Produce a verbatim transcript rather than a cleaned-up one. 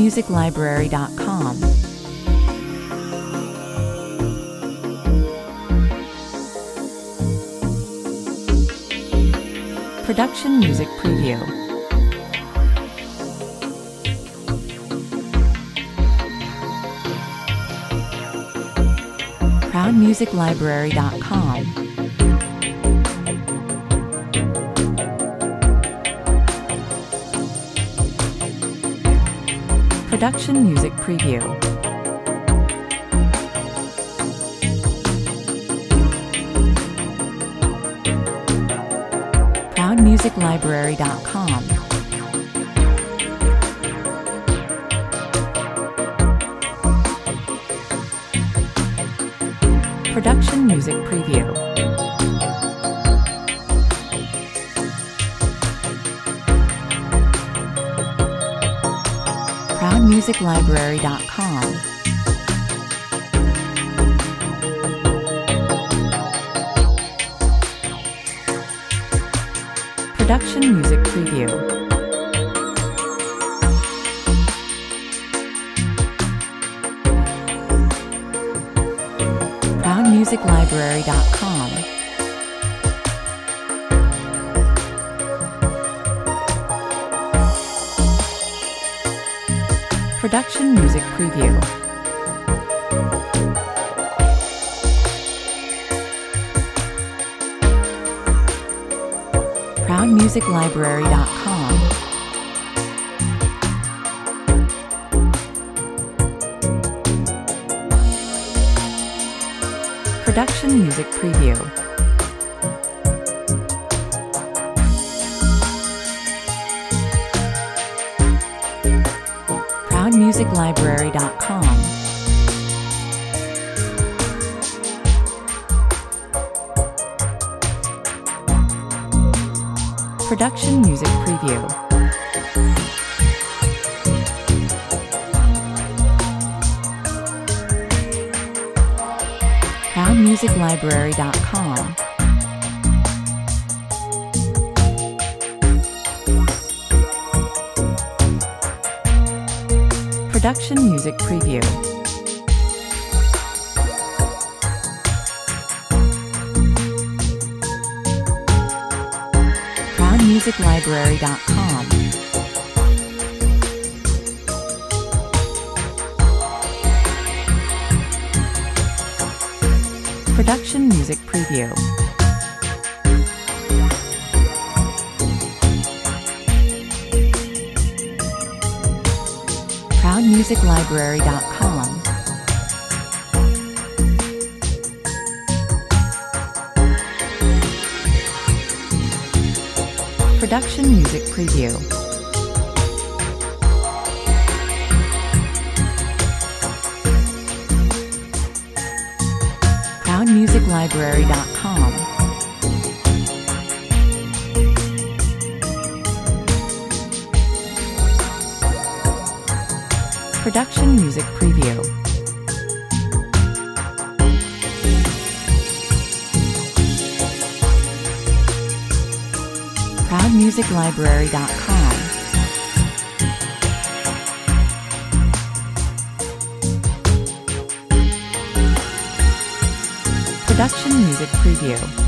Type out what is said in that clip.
music library dot com. Production Music Preview. proud music library dot com. Production Music Preview. proud music library dot com. Production Music Preview. proud music library dot com. Production Music Preview. proud music library dot com. Production Music Preview. proud music library dot com. Production Music Preview. proud music library dot com. Production Music Preview. proud music library dot com. Production Music Preview. proud music library dot com. Production Music Preview. proud music library dot com. Production Music Preview. proud music library dot com. Production Music Preview. proud music library dot com. Production Music Preview.